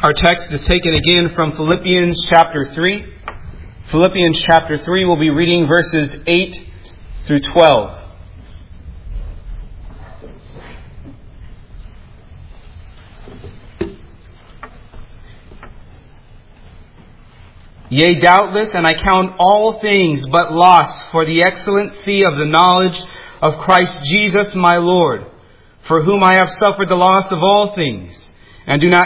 Our text is taken again from Philippians chapter 3. Philippians chapter 3, we'll be reading verses 8 through 12. Yea, doubtless, and I count all things but loss for the excellency of the knowledge of Christ Jesus my Lord, for whom I have suffered the loss of all things, and do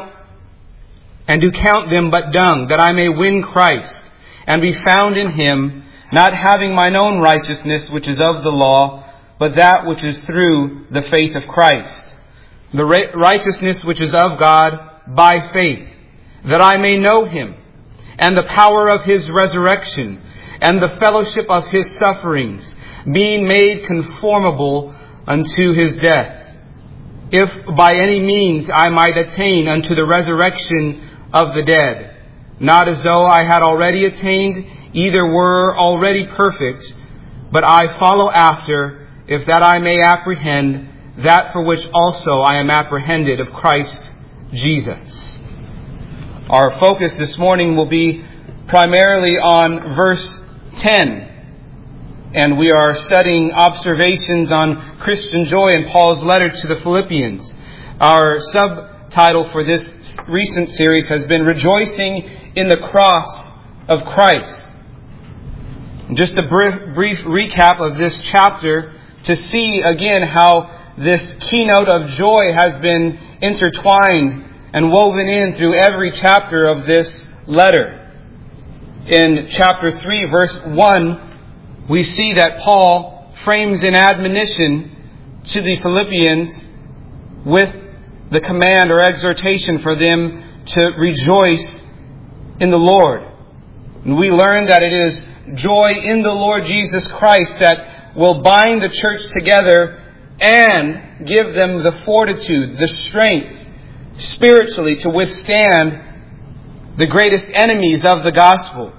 count them but dung, that I may win Christ, and be found in Him, not having mine own righteousness which is of the law, but that which is through the faith of Christ, the righteousness which is of God by faith, that I may know Him, and the power of His resurrection, and the fellowship of His sufferings, being made conformable unto His death, if by any means I might attain unto the resurrection of the dead, not as though I had already attained, either were already perfect, but I follow after, if that I may apprehend that for which also I am apprehended of Christ Jesus. Our focus this morning will be primarily on verse 10. And we are studying observations on Christian joy in Paul's letter to the Philippians. Our subtitle for this recent series has been Rejoicing in the Cross of Christ. Just a brief recap of this chapter to see again how this keynote of joy has been intertwined and woven in through every chapter of this letter. In chapter 3, verse 1, we see that Paul frames an admonition to the Philippians with the command or exhortation for them to rejoice in the Lord. And we learn that it is joy in the Lord Jesus Christ that will bind the church together and give them the fortitude, the strength, spiritually to withstand the greatest enemies of the gospel.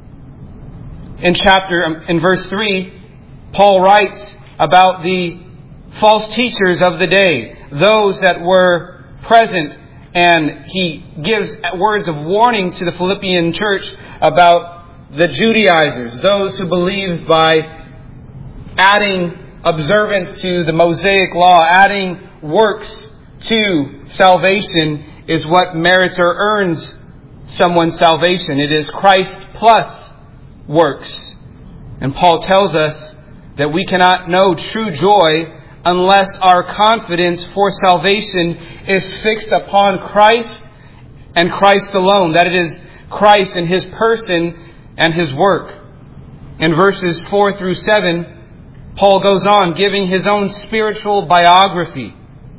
In verse 3, Paul writes about the false teachers of the day, those that were present, and he gives words of warning to the Philippian church about the Judaizers, those who believe by adding observance to the Mosaic law, adding works to salvation is what merits or earns someone's salvation. It is Christ plus works. And Paul tells us that we cannot know true joy unless our confidence for salvation is fixed upon Christ and Christ alone. That it is Christ and His person and His work. In verses 4 through 7, Paul goes on giving his own spiritual biography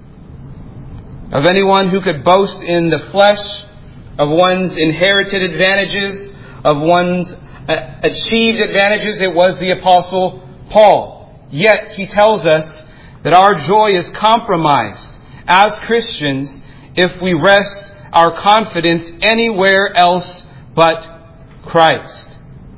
of anyone who could boast in the flesh of one's inherited advantages, of one's achieved advantages. It was the Apostle Paul. Yet he tells us that our joy is compromised as Christians if we rest our confidence anywhere else but Christ.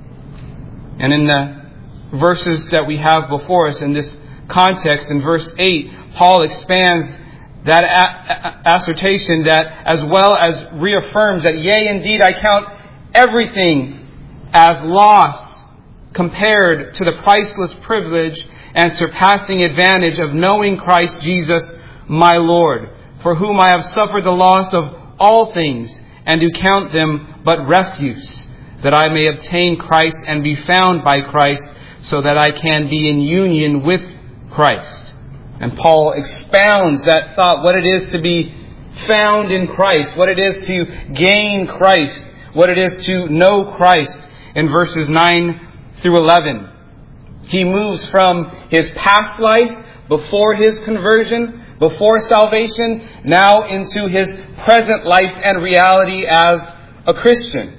And in the verses that we have before us in this context, in verse 8, Paul expands that assertion that as well as reaffirms that, yea, indeed, I count everything as loss compared to the priceless privilege and surpassing advantage of knowing Christ Jesus my Lord, for whom I have suffered the loss of all things, and do count them but refuse, that I may obtain Christ and be found by Christ, so that I can be in union with Christ. And Paul expounds that thought, what it is to be found in Christ, what it is to gain Christ, what it is to know Christ in verses 9 through 11. He moves from his past life before his conversion, before salvation, now into his present life and reality as a Christian.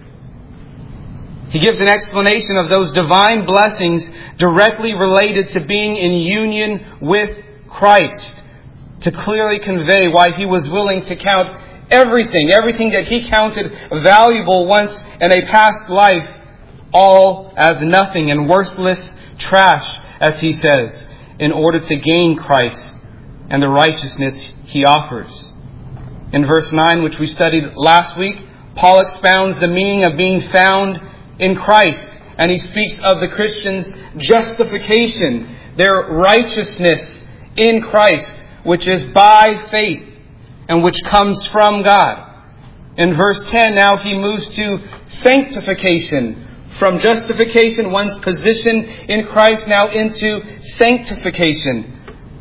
He gives an explanation of those divine blessings directly related to being in union with Christ, to clearly convey why he was willing to count everything that he counted valuable once in a past life, all as nothing and worthless trash, as he says, in order to gain Christ and the righteousness He offers. In verse 9, which we studied last week, Paul expounds the meaning of being found in Christ. And he speaks of the Christians' justification, their righteousness in Christ, which is by faith and which comes from God. In verse 10, now he moves to sanctification. From justification, one's position in Christ, now into sanctification,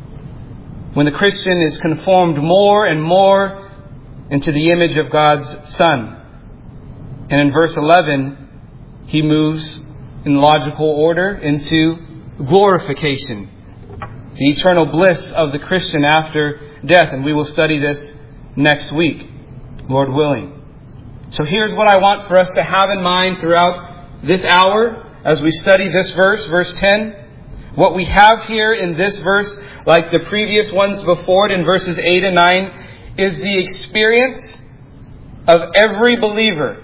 when the Christian is conformed more and more into the image of God's Son. And in verse 11, he moves in logical order into glorification, the eternal bliss of the Christian after death. And we will study this next week, Lord willing. So here's what I want for us to have in mind throughout this hour as we study this verse, verse 10. What we have here in this verse, like the previous ones before it in verses 8 and 9, is the experience of every believer,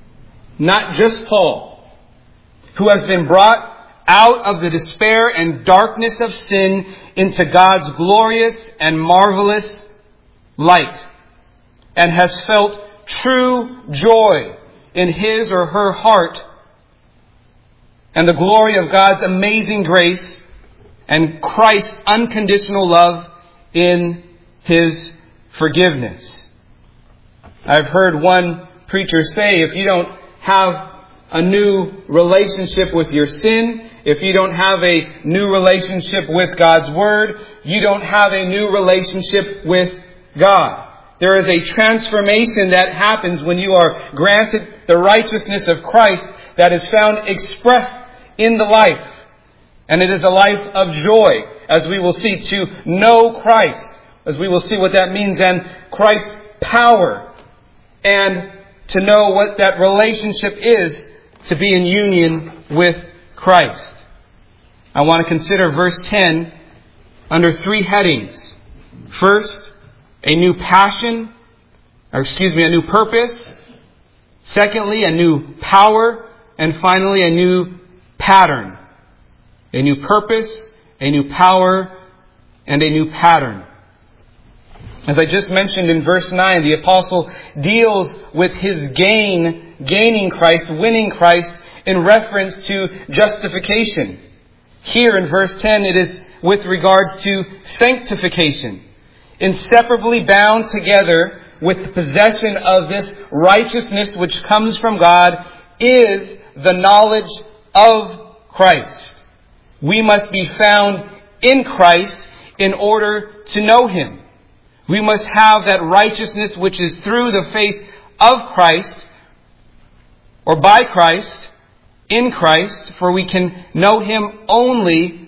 not just Paul, who has been brought out of the despair and darkness of sin into God's glorious and marvelous light, and has felt true joy in his or her heart and the glory of God's amazing grace and Christ's unconditional love in His forgiveness. I've heard one preacher say, if you don't have a new relationship with your sin, if you don't have a new relationship with God's Word, you don't have a new relationship with God. There is a transformation that happens when you are granted the righteousness of Christ that is found expressed in the life. And it is a life of joy, as we will see, to know Christ, as we will see what that means, and Christ's power, and to know what that relationship is, to be in union with Christ. I want to consider verse 10 under three headings. First, a new passion, a new purpose. Secondly, a new power. And finally, a new pattern. A new purpose, a new power, and a new pattern. As I just mentioned in verse 9, the apostle deals with his gaining Christ, winning Christ, in reference to justification. Here in verse 10, it is with regards to sanctification. Inseparably bound together with the possession of this righteousness which comes from God is the knowledge of Christ. We must be found in Christ in order to know Him. We must have that righteousness which is through the faith of Christ, or by Christ, in Christ, for we can know Him only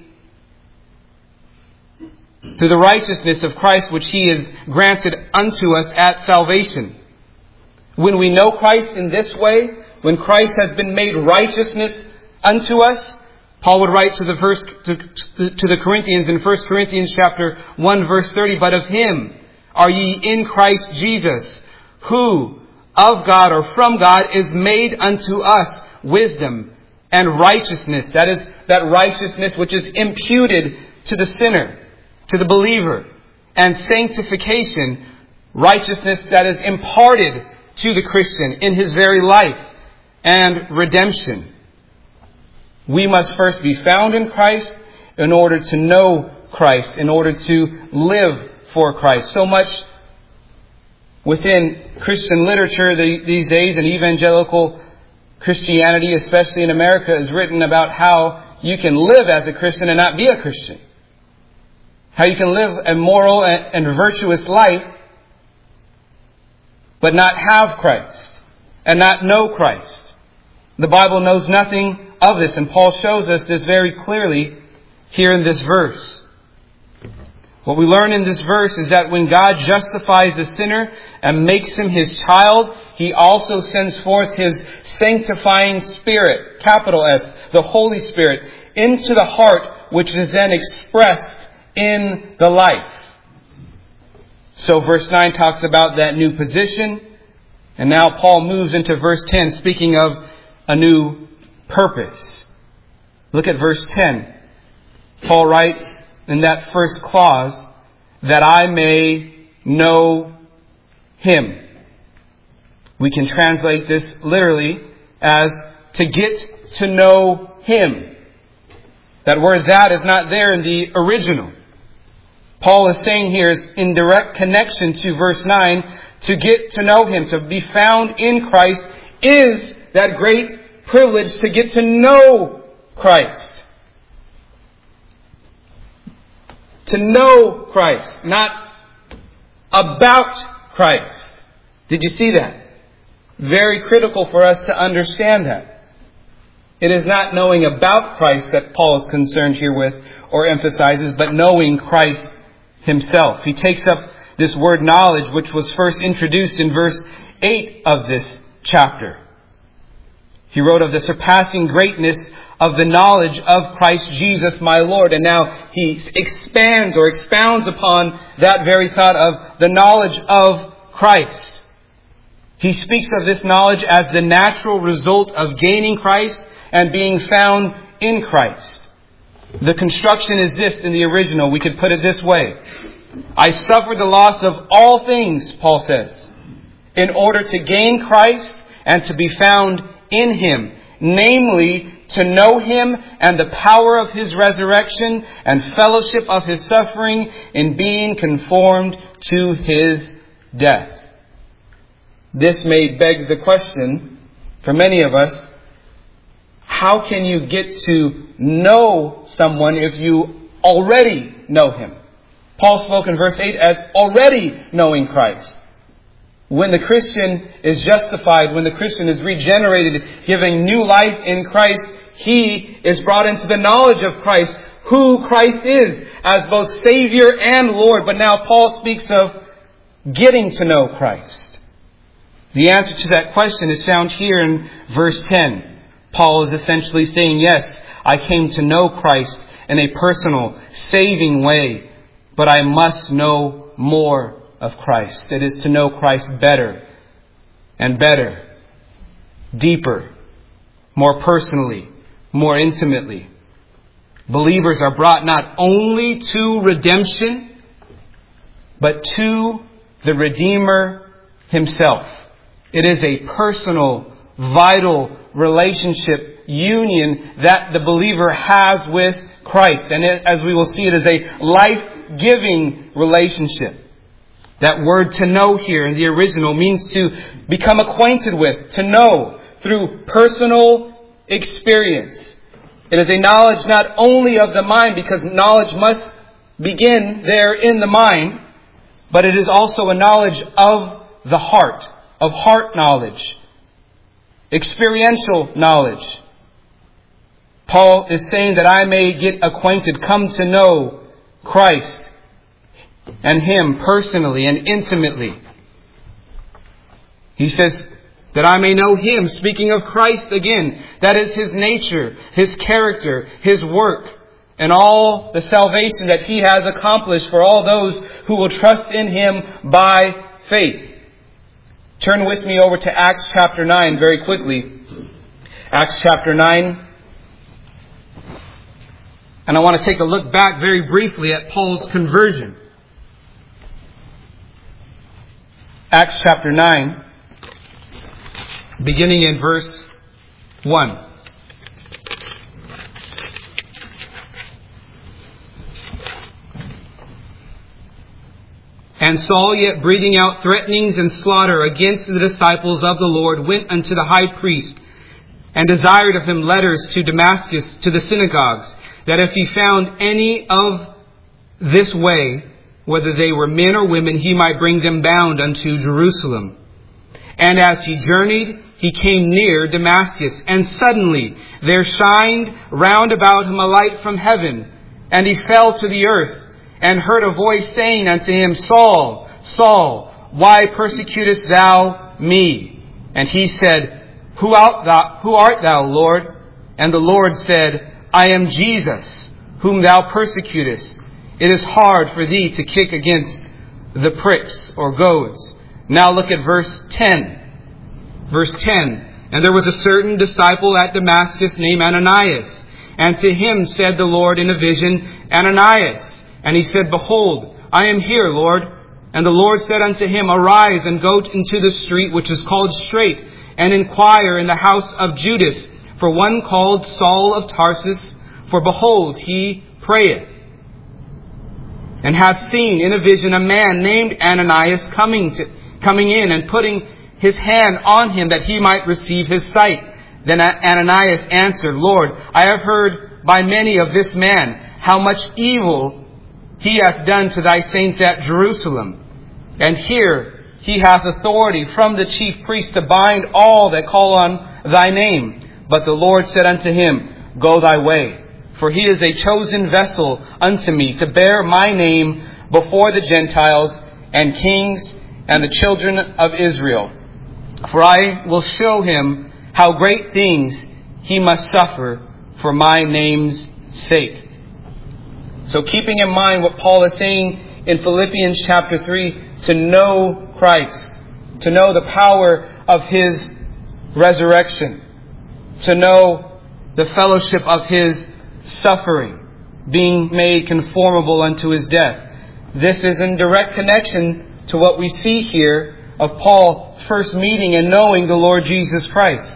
through the righteousness of Christ which He has granted unto us at salvation. When we know Christ in this way, when Christ has been made righteousness unto us, Paul would write to the Corinthians in 1 Corinthians chapter 1 verse 30, but of Him are ye in Christ Jesus, who of God or from God is made unto us wisdom and righteousness. That is that righteousness which is imputed to the sinner, to the believer. And sanctification, righteousness that is imparted to the Christian in his very life, and redemption. We must first be found in Christ in order to know Christ, in order to live for Christ. So much within Christian literature these days, and evangelical Christianity, especially in America, is written about how you can live as a Christian and not be a Christian. How you can live a moral and virtuous life but not have Christ and not know Christ. The Bible knows nothing of this, and Paul shows us this very clearly here in this verse. What we learn in this verse is that when God justifies a sinner and makes him His child, He also sends forth His sanctifying Spirit, capital S, the Holy Spirit, into the heart, which is then expressed in the life. So verse 9 talks about that new position, and now Paul moves into verse 10, speaking of a new purpose. Look at verse 10. Paul writes in that first clause, that I may know Him. We can translate this literally as to get to know Him. That word "that" is not there in the original. Paul is saying here is in direct connection to verse 9, to get to know Him, to be found in Christ, is that great privilege to get to know Christ. To know Christ, not about Christ. Did you see that? Very critical for us to understand that. It is not knowing about Christ that Paul is concerned here with or emphasizes, but knowing Christ Himself. He takes up this word knowledge, which was first introduced in verse 8 of this chapter. He wrote of the surpassing greatness of the knowledge of Christ Jesus my Lord. And now he expands or expounds upon that very thought of the knowledge of Christ. He speaks of this knowledge as the natural result of gaining Christ and being found in Christ. The construction is this in the original. We could put it this way. I suffered the loss of all things, Paul says, in order to gain Christ and to be found in Him, namely to know Him and the power of His resurrection and fellowship of His suffering in being conformed to His death. This may beg the question for many of us, how can you get to know someone if you already know him? Paul spoke in verse 8 as already knowing Christ. When the Christian is justified, when the Christian is regenerated, giving new life in Christ, he is brought into the knowledge of Christ, who Christ is as both Savior and Lord. But now Paul speaks of getting to know Christ. The answer to that question is found here in verse 10. Paul is essentially saying, yes, I came to know Christ in a personal, saving way, but I must know more of Christ. It is to know Christ better and better, deeper, more personally, more intimately. Believers are brought not only to redemption, but to the Redeemer Himself. It is a personal, vital relationship, union that the believer has with Christ. And as we will see, it is a life-giving relationship. That word "to know" here in the original means to become acquainted with, to know through personal experience. It is a knowledge not only of the mind, because knowledge must begin there in the mind, but it is also a knowledge of the heart, of heart knowledge, experiential knowledge. Paul is saying that I may get acquainted, come to know Christ and Him personally and intimately. He says that I may know Him, speaking of Christ again. That is His nature, His character, His work, and all the salvation that He has accomplished for all those who will trust in Him by faith. Turn with me over to Acts chapter 9 very quickly. Acts chapter 9. And I want to take a look back very briefly at Paul's conversion. Acts chapter 9, beginning in verse 1. And Saul, yet breathing out threatenings and slaughter against the disciples of the Lord, went unto the high priest, and desired of him letters to Damascus, to the synagogues, that if he found any of this way, whether they were men or women, he might bring them bound unto Jerusalem. And as he journeyed, he came near Damascus, and suddenly there shined round about him a light from heaven, and he fell to the earth, and heard a voice saying unto him, Saul, Saul, why persecutest thou me? And he said, Who art thou, Lord? And the Lord said, I am Jesus, whom thou persecutest. It is hard for thee to kick against the pricks or goads. Now look at verse 10. Verse 10. And there was a certain disciple at Damascus named Ananias. And to him said the Lord in a vision, Ananias. And he said, Behold, I am here, Lord. And the Lord said unto him, Arise and go into the street which is called Straight, and inquire in the house of Judas for one called Saul of Tarsus, for behold, he prayeth, and hath seen in a vision a man named Ananias coming in and putting his hand on him that he might receive his sight. Then Ananias answered, Lord, I have heard by many of this man how much evil he hath done to thy saints at Jerusalem. And here he hath authority from the chief priest to bind all that call on thy name. But the Lord said unto him, Go thy way, for he is a chosen vessel unto me to bear my name before the Gentiles and kings and the children of Israel. For I will show him how great things he must suffer for my name's sake. So keeping in mind what Paul is saying in Philippians chapter 3, to know Christ, to know the power of His resurrection, to know the fellowship of His suffering, being made conformable unto His death. This is in direct connection to what we see here of Paul first meeting and knowing the Lord Jesus Christ.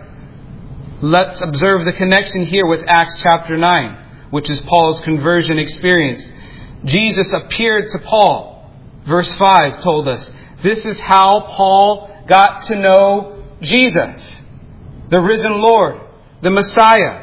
Let's observe the connection here with Acts chapter 9, which is Paul's conversion experience. Jesus appeared to Paul. Verse 5 told us, this is how Paul got to know Jesus, the risen Lord, the Messiah.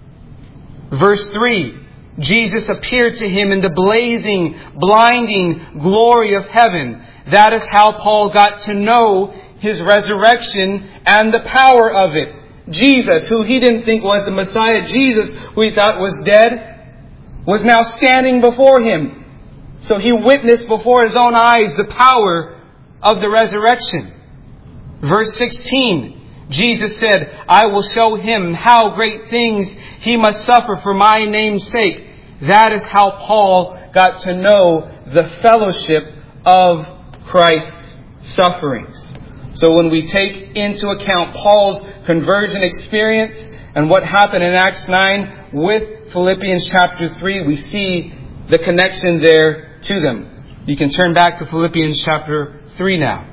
Verse 3, Jesus appeared to him in the blazing, blinding glory of heaven. That is how Paul got to know His resurrection and the power of it. Jesus, who he didn't think was the Messiah, Jesus, who he thought was dead, was now standing before him. So he witnessed before his own eyes the power of the resurrection. Verse 16, Jesus said, I will show him how great things he must suffer for my name's sake. That is how Paul got to know the fellowship of Christ's sufferings. So when we take into account Paul's conversion experience and what happened in Acts 9 with Philippians chapter 3, we see the connection there to them. You can turn back to Philippians chapter 3 now.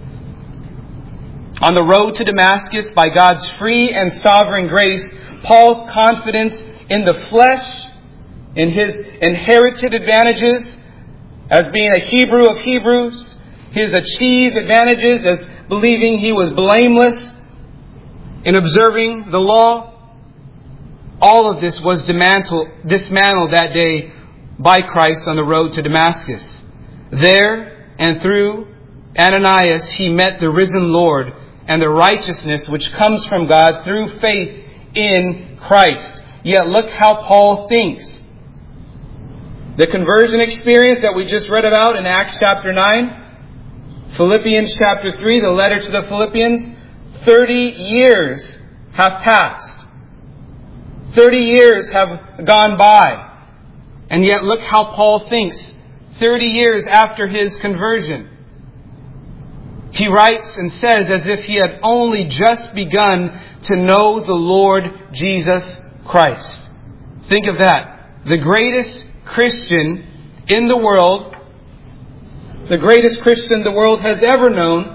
On the road to Damascus, by God's free and sovereign grace, Paul's confidence in the flesh, in his inherited advantages as being a Hebrew of Hebrews, his achieved advantages as believing he was blameless in observing the law, all of this was dismantled that day by Christ on the road to Damascus. There and through Ananias, he met the risen Lord and the righteousness which comes from God through faith in Christ. Yet look how Paul thinks. The conversion experience that we just read about in Acts chapter 9, Philippians chapter 3, the letter to the Philippians, 30 years have passed. 30 years have gone by. And yet look how Paul thinks 30 years after his conversion. He writes and says as if he had only just begun to know the Lord Jesus Christ. Think of that. The greatest Christian in the world, the greatest Christian the world has ever known,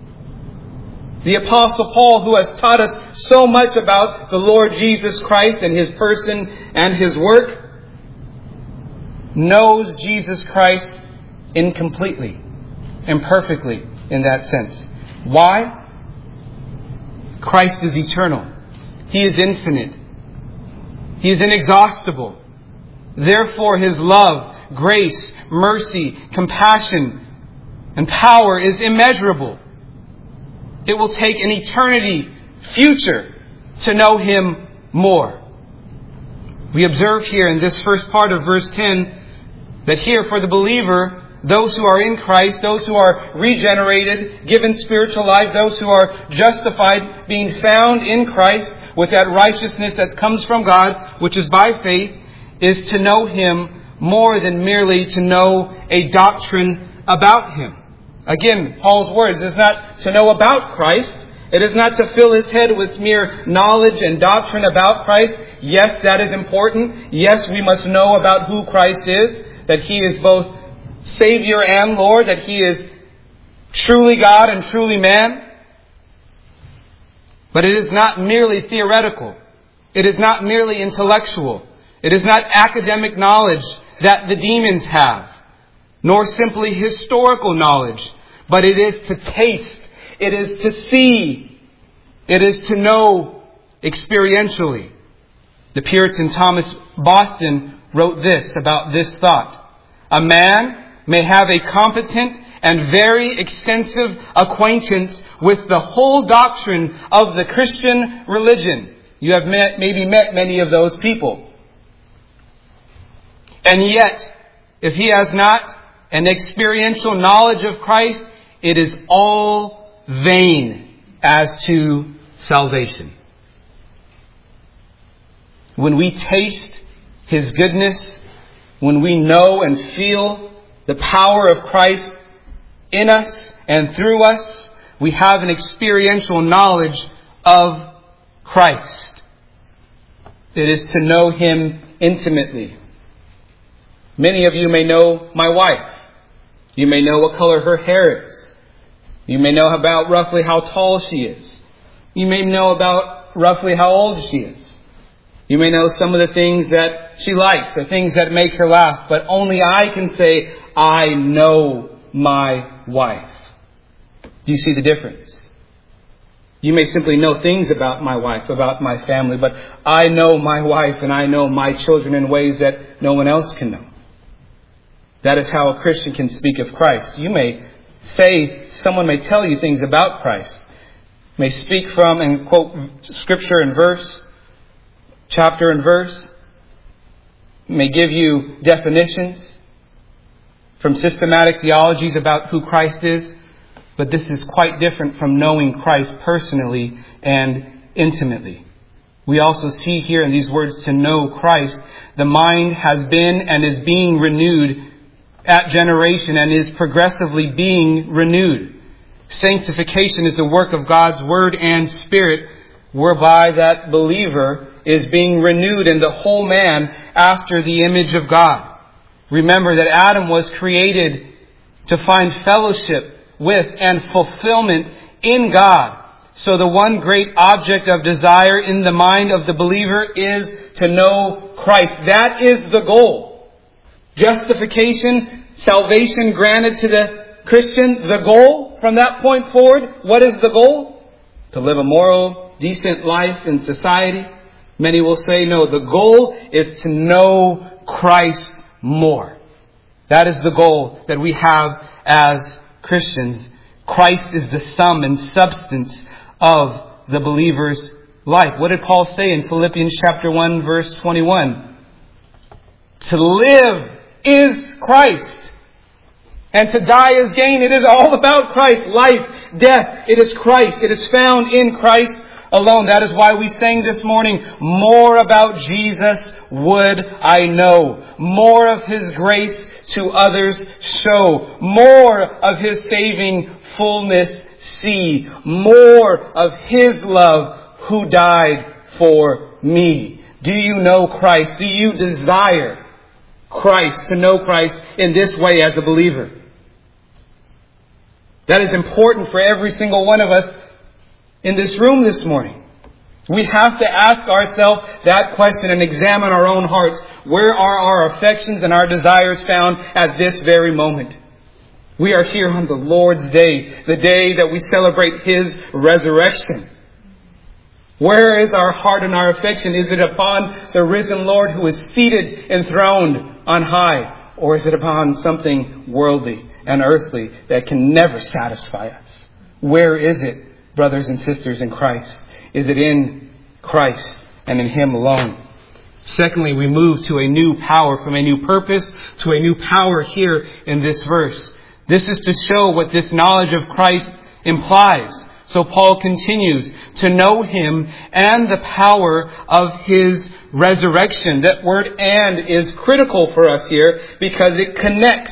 the Apostle Paul, who has taught us so much about the Lord Jesus Christ and His person and His work, knows Jesus Christ incompletely, imperfectly in that sense. Why? Christ is eternal. He is infinite. He is inexhaustible. Therefore, His love, grace, mercy, compassion, and power is immeasurable. It will take an eternity future to know Him more. We observe here in this first part of verse 10 that here for the believer, those who are in Christ, those who are regenerated, given spiritual life, those who are justified, being found in Christ with that righteousness that comes from God, which is by faith, is to know Him more than merely to know a doctrine about Him. Again, Paul's words is not to know about Christ. It is not to fill his head with mere knowledge and doctrine about Christ. Yes, that is important. Yes, we must know about who Christ is, that He is both Savior and Lord, that He is truly God and truly man. But it is not merely theoretical. It is not merely intellectual. It is not academic knowledge that the demons have, nor simply historical knowledge, but it is to taste, it is to see, it is to know experientially. The Puritan Thomas Boston wrote this about this thought. A man may have a competent and very extensive acquaintance with the whole doctrine of the Christian religion. You have maybe met many of those people. And yet, if he has not an experiential knowledge of Christ, it is all vain as to salvation. When we taste His goodness, when we know and feel the power of Christ in us and through us, we have an experiential knowledge of Christ. It is to know Him intimately. Many of you may know my wife. You may know what color her hair is. You may know about roughly how tall she is. You may know about roughly how old she is. You may know some of the things that she likes or things that make her laugh. But only I can say, I know my wife. Do you see the difference? You may simply know things about my wife, about my family, but I know my wife and I know my children in ways that no one else can know. That is how a Christian can speak of Christ. You may say, someone may tell you things about Christ, may speak from and quote scripture and verse, chapter and verse, may give you definitions from systematic theologies about who Christ is. But this is quite different from knowing Christ personally and intimately. We also see here in these words, to know Christ, the mind has been and is being renewed at generation and is progressively being renewed. Sanctification is the work of God's Word and Spirit, whereby that believer is being renewed in the whole man after the image of God. Remember that Adam was created to find fellowship with and fulfillment in God. So the one great object of desire in the mind of the believer is to know Christ. That is the goal. Justification, salvation granted to the Christian, the goal from that point forward, what is the goal? To live a moral, decent life in society. Many will say, no, the goal is to know Christ more. That is the goal that we have as Christians. Christ is the sum and substance of the believer's life. What did Paul say in Philippians chapter 1, verse 21? To live is Christ, and to die is gain. It is all about Christ. Life, death, it is Christ. It is found in Christ alone. That is why we sang this morning, more about Jesus would I know. More of His grace to others show. More of His saving fullness see. More of His love who died for me. Do you know Christ? Do you desire Christ, to know Christ in this way as a believer? That is important for every single one of us in this room this morning. We have to ask ourselves that question and examine our own hearts. Where are our affections and our desires found at this very moment? We are here on the Lord's Day, the day that we celebrate His resurrection. Where is our heart and our affection? Is it upon the risen Lord who is seated enthroned on high? Or is it upon something worldly and earthly that can never satisfy us? Where is it, brothers and sisters in Christ? Is it in Christ and in Him alone? Secondly, we move to a new power, from a new purpose to a new power here in this verse. This is to show what this knowledge of Christ implies. So Paul continues, to know Him and the power of His resurrection. That word "and" is critical for us here because it connects.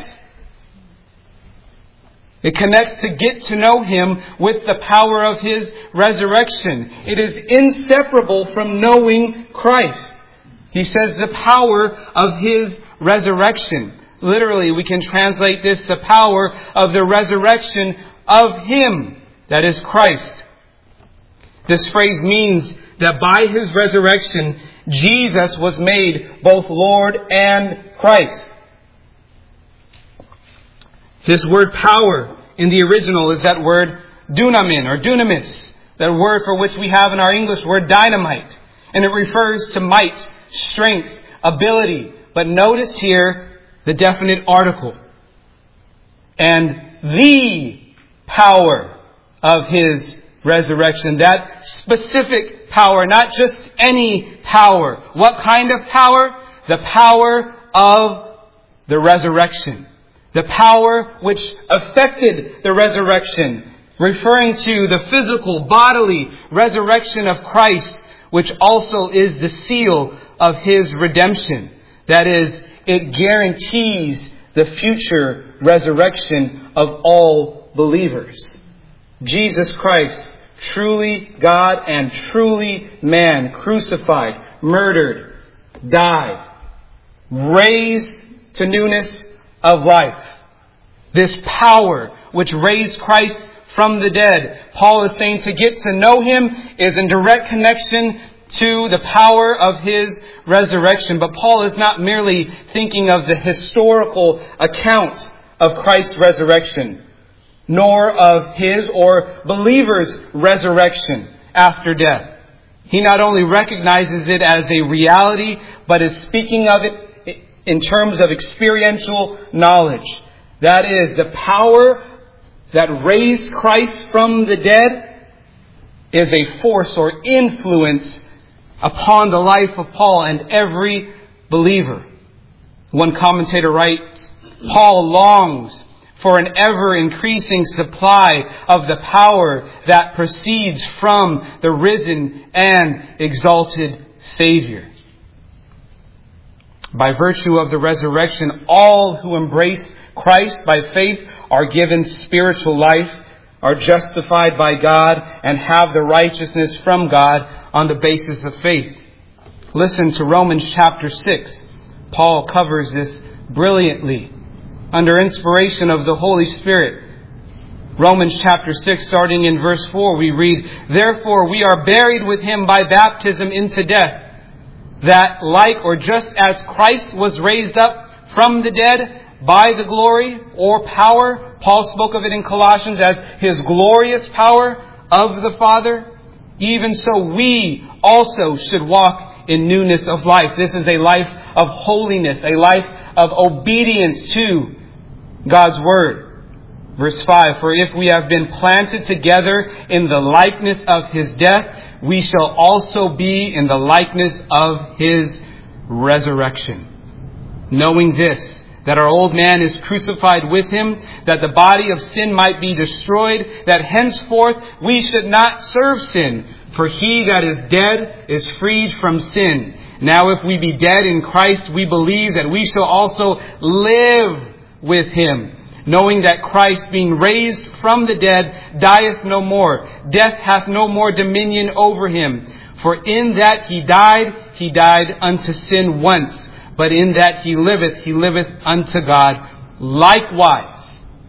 It connects to get to know Him with the power of His resurrection. It is inseparable from knowing Christ. He says the power of His resurrection. Literally, we can translate this, the power of the resurrection of Him, that is Christ. This phrase means that by His resurrection, Jesus was made both Lord and Christ. This word power in the original is that word dunamin or dunamis, that word for which we have in our English word dynamite. And it refers to might, strength, ability. But notice here the definite article. And the power of His resurrection. That specific power, not just any power. What kind of power? The power of the resurrection. The power which affected the resurrection. Referring to the physical, bodily resurrection of Christ, which also is the seal of His redemption. That is, it guarantees the future resurrection of all believers. Jesus Christ, truly God and truly man, crucified, murdered, died, raised to newness of life. This power which raised Christ from the dead, Paul is saying to get to know Him is in direct connection to the power of His resurrection. But Paul is not merely thinking of the historical account of Christ's resurrection, nor of his or believers' resurrection after death. He not only recognizes it as a reality, but is speaking of it in terms of experiential knowledge. That is, the power that raised Christ from the dead is a force or influence upon the life of Paul and every believer. One commentator writes, Paul longs for an ever-increasing supply of the power that proceeds from the risen and exalted Savior. By virtue of the resurrection, all who embrace Christ by faith are given spiritual life, are justified by God, and have the righteousness from God on the basis of faith. Listen to Romans chapter 6. Paul covers this brilliantly under inspiration of the Holy Spirit. Romans chapter 6, starting in verse 4, we read, "Therefore we are buried with Him by baptism into death, that like or just as Christ was raised up from the dead by the glory or power," Paul spoke of it in Colossians as His glorious power of the Father, "even so we also should walk in newness of life." This is a life of holiness, a life of obedience to God's Word. Verse 5, "For if we have been planted together in the likeness of His death, we shall also be in the likeness of His resurrection. Knowing this, that our old man is crucified with Him, that the body of sin might be destroyed, that henceforth we should not serve sin. For he that is dead is freed from sin. Now if we be dead in Christ, we believe that we shall also live with Him, knowing that Christ, being raised from the dead, dieth no more. Death hath no more dominion over Him. For in that He died unto sin once. But in that He liveth unto God. Likewise."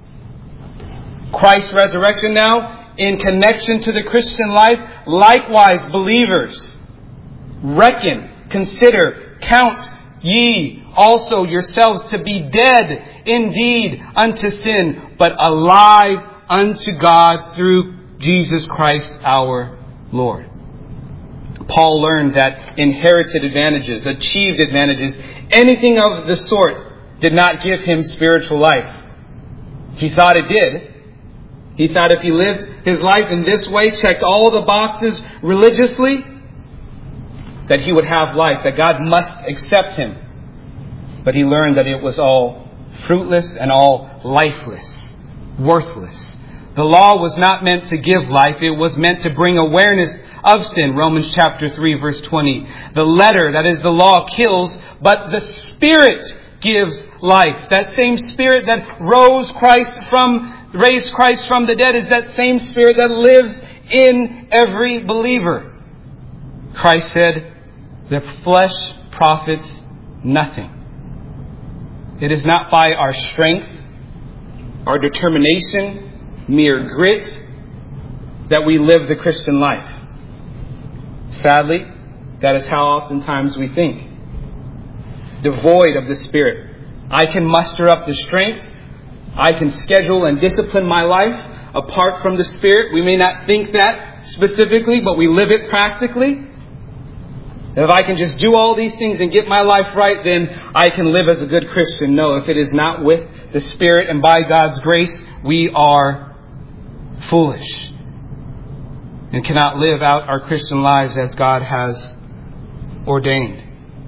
Christ's resurrection now, in connection to the Christian life, likewise believers, reckon, consider, count ye also yourselves to be dead indeed unto sin, but alive unto God through Jesus Christ our Lord. Paul learned that inherited advantages, achieved advantages, anything of the sort did not give him spiritual life. He thought it did. He thought if he lived his life in this way, checked all the boxes religiously, that he would have life, that God must accept him. But he learned that it was all fruitless and all lifeless, worthless. The law was not meant to give life. It was meant to bring awareness of sin. Romans chapter 3, verse 20. The letter, that is the law, kills, but the Spirit gives life. That same Spirit that raised Christ from the dead is that same Spirit that lives in every believer. Christ said, "The flesh profits nothing." It is not by our strength, our determination, mere grit that we live the Christian life. Sadly, that is how oftentimes we think. Devoid of the Spirit. I can muster up the strength. I can schedule and discipline my life apart from the Spirit. We may not think that specifically, but we live it practically. If I can just do all these things and get my life right, then I can live as a good Christian. No, if it is not with the Spirit and by God's grace, we are foolish and cannot live out our Christian lives as God has ordained.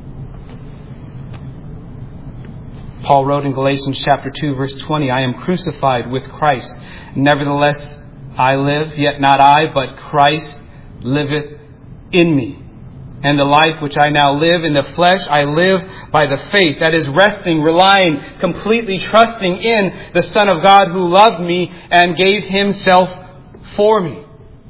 Paul wrote in Galatians chapter 2, verse 20, I am crucified with Christ. Nevertheless, I live, yet not I, but Christ liveth in me. And the life which I now live in the flesh, I live by the faith. That is resting, relying, completely trusting in the Son of God who loved me and gave Himself for me.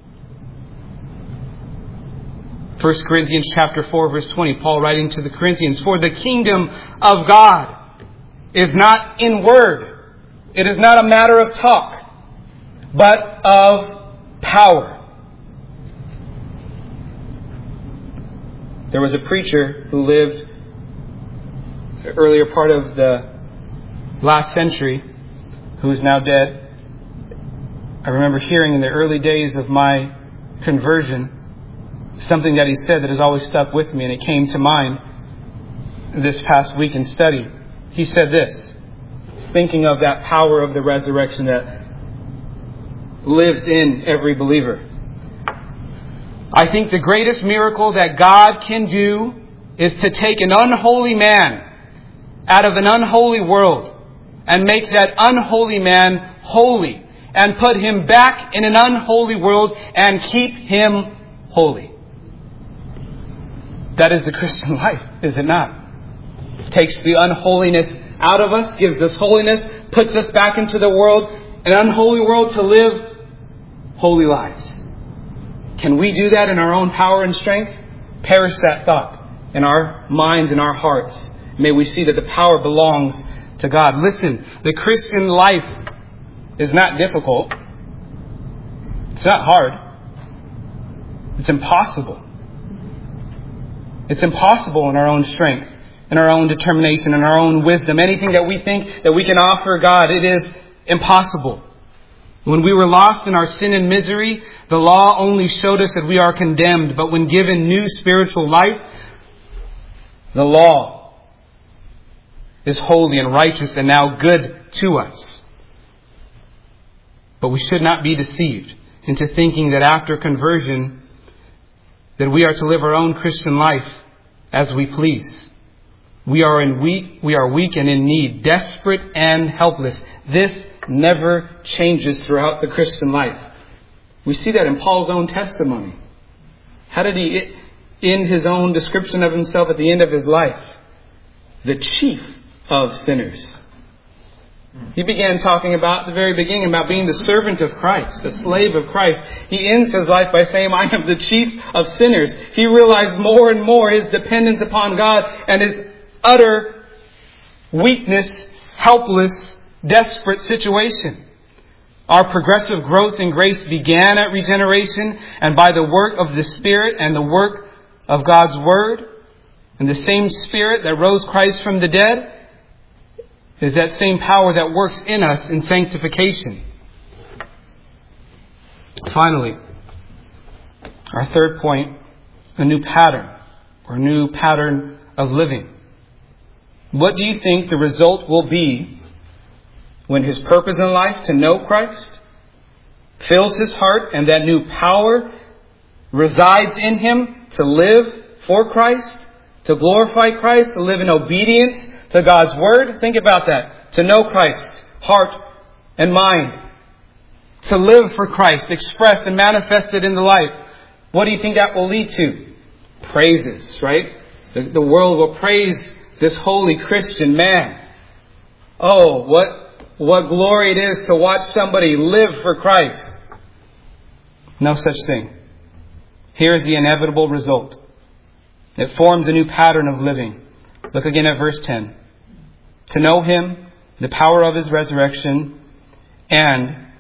1 Corinthians chapter 4, verse 20, Paul writing to the Corinthians, for the kingdom of God is not in word. It is not a matter of talk, but of power. There was a preacher who lived the earlier part of the last century who is now dead. I remember hearing in the early days of my conversion something that he said that has always stuck with me, and it came to mind this past week in study. He said this, thinking of that power of the resurrection that lives in every believer. I think the greatest miracle that God can do is to take an unholy man out of an unholy world and make that unholy man holy and put him back in an unholy world and keep him holy. That is the Christian life, is it not? It takes the unholiness out of us, gives us holiness, puts us back into the world, an unholy world, to live holy lives. Can we do that in our own power and strength? Perish that thought in our minds and our hearts. May we see that the power belongs to God. Listen, the Christian life is not difficult. It's not hard. It's impossible. It's impossible in our own strength, in our own determination, in our own wisdom. Anything that we think that we can offer God, it is impossible. When we were lost in our sin and misery, the law only showed us that we are condemned. But when given new spiritual life, the law is holy and righteous and now good to us. But we should not be deceived into thinking that after conversion, that we are to live our own Christian life as we please. We are weak and in need, desperate and helpless. This never changes throughout the Christian life. We see that in Paul's own testimony. How did he end his own description of himself at the end of his life? The chief of sinners. He began talking about the very beginning about being the servant of Christ, the slave of Christ. He ends his life by saying, I am the chief of sinners. He realized more and more his dependence upon God and his utter weakness, helpless, desperate situation. Our progressive growth in grace began at regeneration and by the work of the Spirit and the work of God's Word. And the same Spirit that rose Christ from the dead is that same power that works in us in sanctification. Finally, our third point, a new pattern or new pattern of living. What do you think the result will be when his purpose in life to know Christ fills his heart and that new power resides in him to live for Christ, to glorify Christ, to live in obedience to God's Word? Think about that. To know Christ, heart and mind. To live for Christ, expressed and manifested in the life. What do you think that will lead to? Praises, right? The world will praise this holy Christian man. Oh, what glory it is to watch somebody live for Christ. No such thing. Here is the inevitable result. It forms a new pattern of living. Look again at verse 10. To know Him, the power of His resurrection, and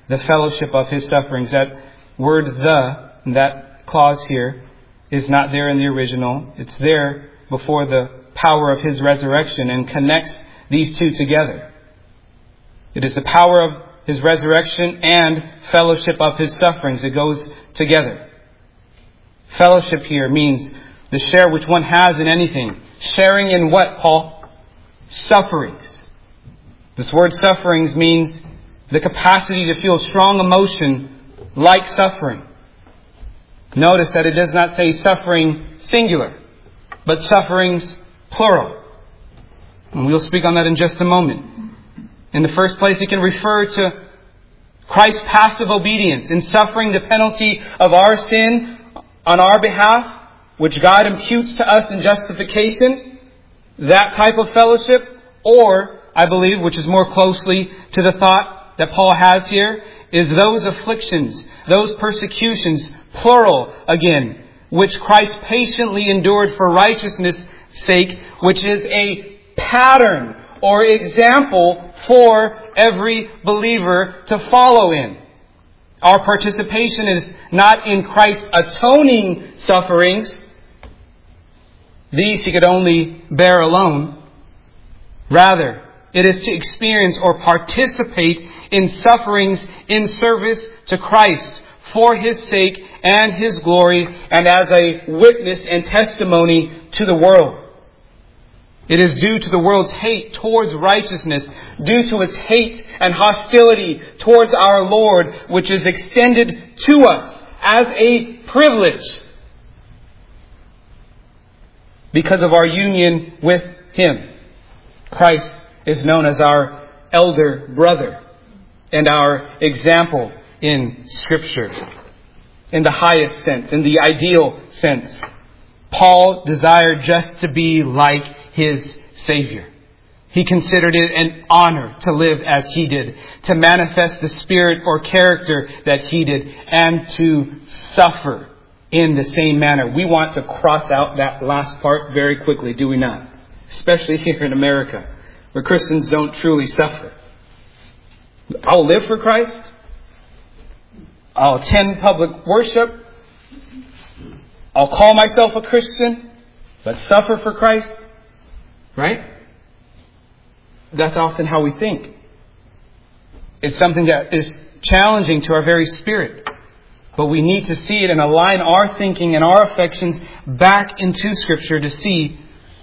the fellowship of His sufferings. That word that clause here, is not there in the original. It's there before the power of His resurrection and connects these two together. It is the power of His resurrection and fellowship of His sufferings. It goes together. Fellowship here means the share which one has in anything. Sharing in what, Paul? Sufferings. This word sufferings means the capacity to feel strong emotion like suffering. Notice that it does not say suffering singular, but sufferings plural. And we'll speak on that in just a moment. In the first place, it can refer to Christ's passive obedience in suffering the penalty of our sin on our behalf, which God imputes to us in justification. That type of fellowship. Or, I believe, which is more closely to the thought that Paul has here, is those afflictions, those persecutions, plural again, which Christ patiently endured for righteousness' sake, which is a pattern or example for every believer to follow in. Our participation is not in Christ's atoning sufferings. These He could only bear alone. Rather, it is to experience or participate in sufferings in service to Christ for His sake and His glory, and as a witness and testimony to the world. It is due to the world's hate towards righteousness, due to its hate and hostility towards our Lord, which is extended to us as a privilege because of our union with Him. Christ is known as our elder brother and our example in Scripture, in the highest sense, in the ideal sense. Paul desired just to be like his Savior. He considered it an honor to live as He did, to manifest the spirit or character that He did, and to suffer in the same manner. We want to cross out that last part very quickly, do we not? Especially here in America, where Christians don't truly suffer. I'll live for Christ. I'll attend public worship. I'll call myself a Christian, but suffer for Christ. Right? That's often how we think. It's something that is challenging to our very spirit. But we need to see it and align our thinking and our affections back into Scripture to see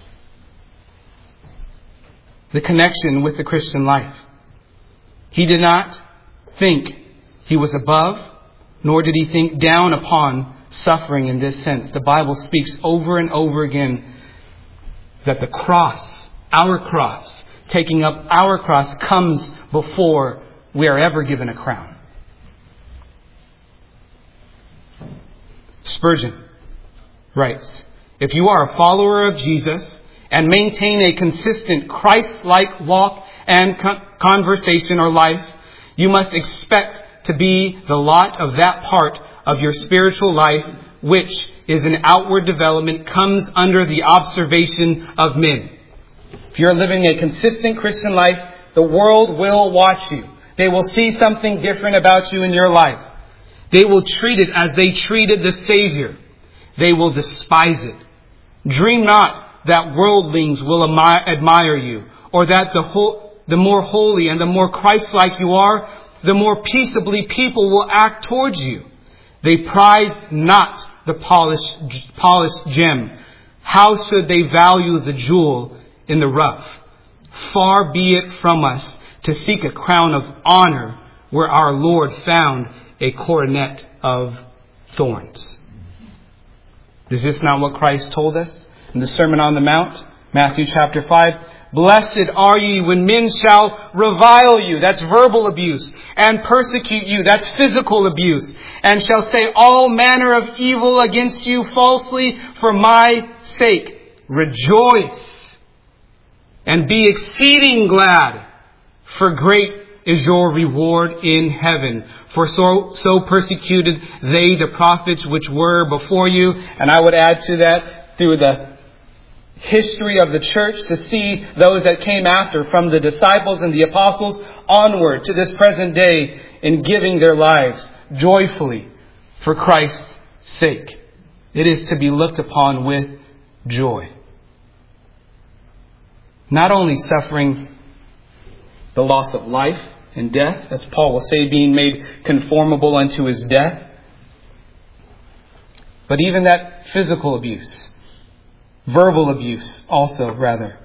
the connection with the Christian life. He did not think He was above, nor did He think down upon suffering in this sense. The Bible speaks over and over again that the cross, our cross, taking up our cross, comes before we are ever given a crown. Spurgeon writes, "If you are a follower of Jesus and maintain a consistent Christ-like walk and conversation or life, you must expect to be the lot of that part of your spiritual life which is an outward development, comes under the observation of men." If you're living a consistent Christian life, the world will watch you. They will see something different about you in your life. They will treat it as they treated the Savior. They will despise it. Dream not that worldlings will admire you, or that the more holy and the more Christ-like you are, the more peaceably people will act towards you. They prize not the polished gem. How should they value the jewel in the rough? Far be it from us to seek a crown of honor where our Lord found a coronet of thorns. Is this not what Christ told us in the Sermon on the Mount? Matthew chapter 5. "Blessed are ye when men shall revile you," that's verbal abuse, "and persecute you," that's physical abuse, "and shall say all manner of evil against you falsely for my sake. Rejoice and be exceeding glad, for great is your reward in heaven. For so persecuted they the prophets which were before you." And I would add to that, through the history of the church, to see those that came after, from the disciples and the apostles onward to this present day, in giving their lives joyfully for Christ's sake. It is to be looked upon with joy. Not only suffering the loss of life and death, as Paul will say, being made conformable unto his death, but even that physical abuse, verbal abuse also, rather.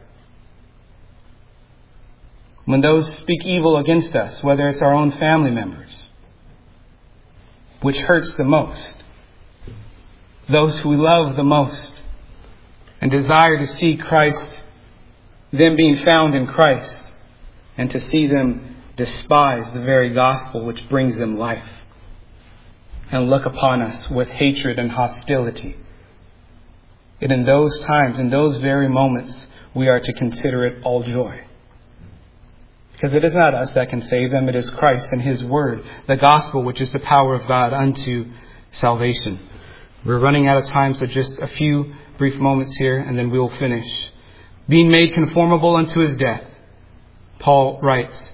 When those speak evil against us, whether it's our own family members, which hurts the most, those who we love the most, and desire to see Christ, them being found in Christ, and to see them despise the very gospel which brings them life, and look upon us with hatred and hostility. And in those times, in those very moments, we are to consider it all joy. Because it is not us that can save them, it is Christ and His Word, the gospel, which is the power of God unto salvation. We're running out of time, so just a few brief moments here, and then we will finish. Being made conformable unto His death, Paul writes.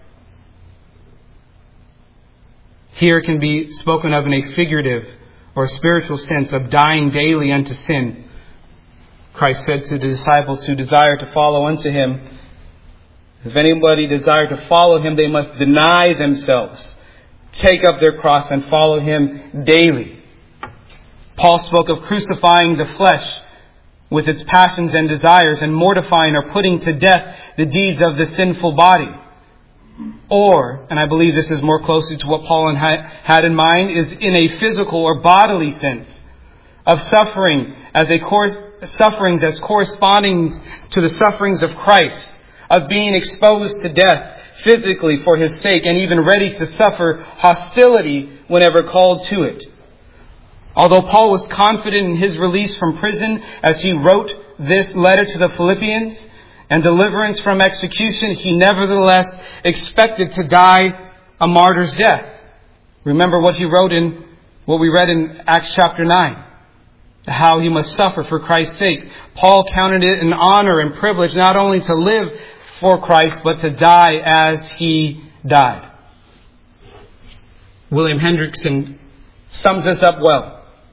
Here can be spoken of in a figurative or spiritual sense of dying daily unto sin. Christ said to the disciples who desire to follow unto Him, if anybody desire to follow Him, they must deny themselves, take up their cross, and follow Him daily. Paul spoke of crucifying the flesh with its passions and desires, and mortifying or putting to death the deeds of the sinful body. Or, and I believe this is more closely to what Paul had in mind, is in a physical or bodily sense of suffering sufferings as corresponding to the sufferings of Christ, of being exposed to death physically for His sake, and even ready to suffer hostility whenever called to it. Although Paul was confident in his release from prison as he wrote this letter to the Philippians, and deliverance from execution, he nevertheless expected to die a martyr's death. Remember what he wrote in what we read in Acts chapter 9. How he must suffer for Christ's sake. Paul counted it an honor and privilege not only to live for Christ, but to die as He died. William Hendrickson sums this up well.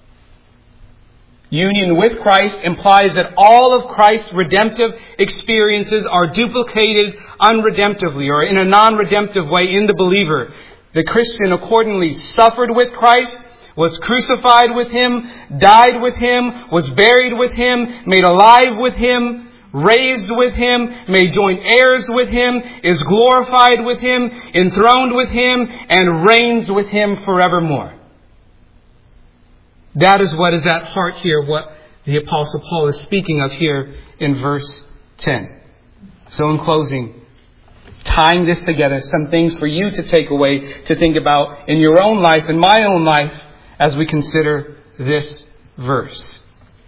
Union with Christ implies that all of Christ's redemptive experiences are duplicated unredemptively, or in a non-redemptive way, in the believer. The Christian accordingly suffered with Christ, was crucified with Him, died with Him, was buried with Him, made alive with Him, raised with Him, made joint heirs with Him, is glorified with Him, enthroned with Him, and reigns with Him forevermore. That is what is at heart here, what the Apostle Paul is speaking of here in verse 10. So in closing, tying this together, some things for you to take away, to think about in your own life, in my own life, as we consider this verse.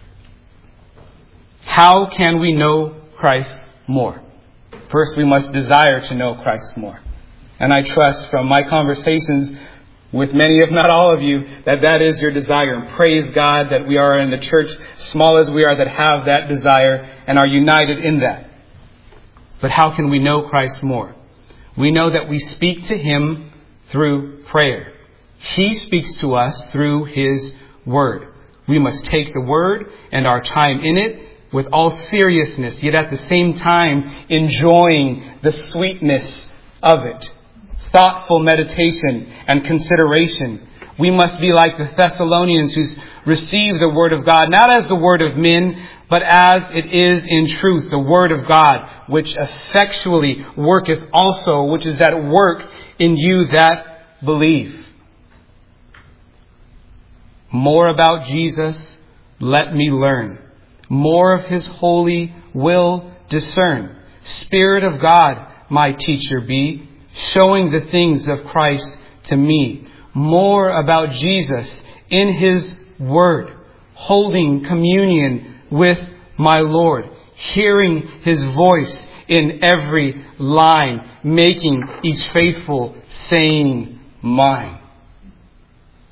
How can we know Christ more? First, we must desire to know Christ more. And I trust from my conversations with many, if not all of you, that is your desire. And praise God that we are in the church, small as we are, that have that desire and are united in that. But how can we know Christ more? We know that we speak to Him through prayer. He speaks to us through His Word. We must take the Word and our time in it with all seriousness, yet at the same time enjoying the sweetness of it. Thoughtful meditation and consideration. We must be like the Thessalonians who receive the Word of God, not as the Word of men, but as it is in truth, the Word of God, which effectually worketh also, which is at work in you that believe. More about Jesus, let me learn. More of His holy will discern. Spirit of God, my teacher be, showing the things of Christ to me. More about Jesus in His Word, holding communion with my Lord, hearing His voice in every line, making each faithful saying mine.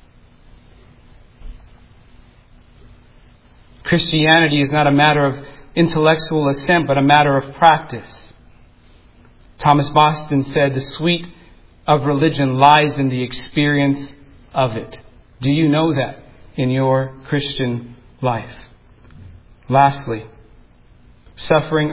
Christianity is not a matter of intellectual assent, but a matter of practice. Thomas Boston said, "The sweet of religion lies in the experience of it." Do you know that in your Christian life? Lastly, suffering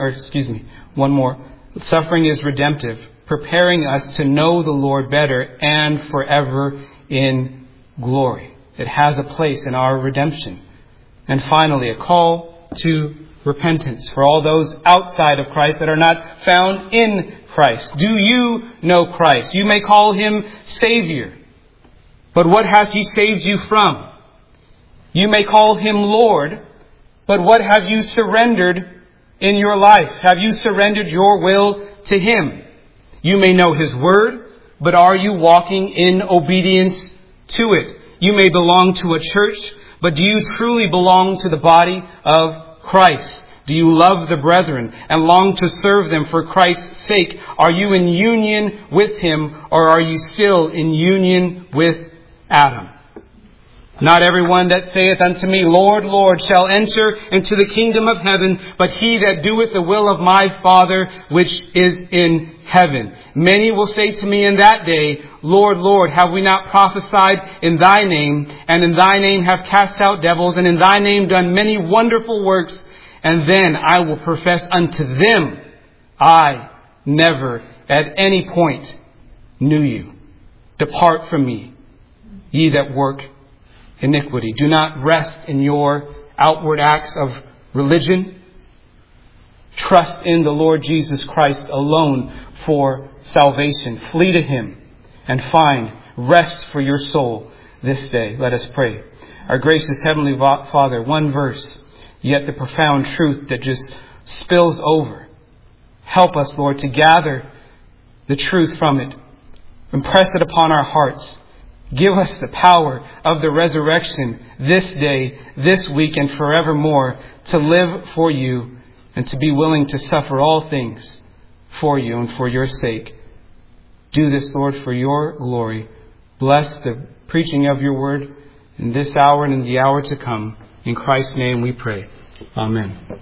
is redemptive, preparing us to know the Lord better and forever in glory. It has a place in our redemption. And finally, a call to repentance for all those outside of Christ that are not found in Christ. Do you know Christ? You may call Him Savior, but what has He saved you from? You may call Him Lord, but what have you surrendered in your life? Have you surrendered your will to Him? You may know His Word, but are you walking in obedience to it? You may belong to a church, but do you truly belong to the body of Christ? Do you love the brethren and long to serve them for Christ's sake? Are you in union with Him, or are you still in union with Adam? Not everyone that saith unto me, Lord, Lord, shall enter into the kingdom of heaven, but he that doeth the will of my Father which is in heaven. Many will say to me in that day, Lord, Lord, have we not prophesied in Thy name, and in Thy name have cast out devils, and in Thy name done many wonderful works? And then I will profess unto them, I never at any point knew you. Depart from me, ye that work iniquity. Do not rest in your outward acts of religion. Trust in the Lord Jesus Christ alone for salvation. Flee to Him and find rest for your soul this day. Let us pray. Our gracious Heavenly Father, one verse, yet the profound truth that just spills over. Help us, Lord, to gather the truth from it. Impress it upon our hearts. Give us the power of the resurrection this day, this week, and forevermore to live for you and to be willing to suffer all things for you and for your sake. Do this, Lord, for your glory. Bless the preaching of your word in this hour and in the hour to come. In Christ's name we pray. Amen.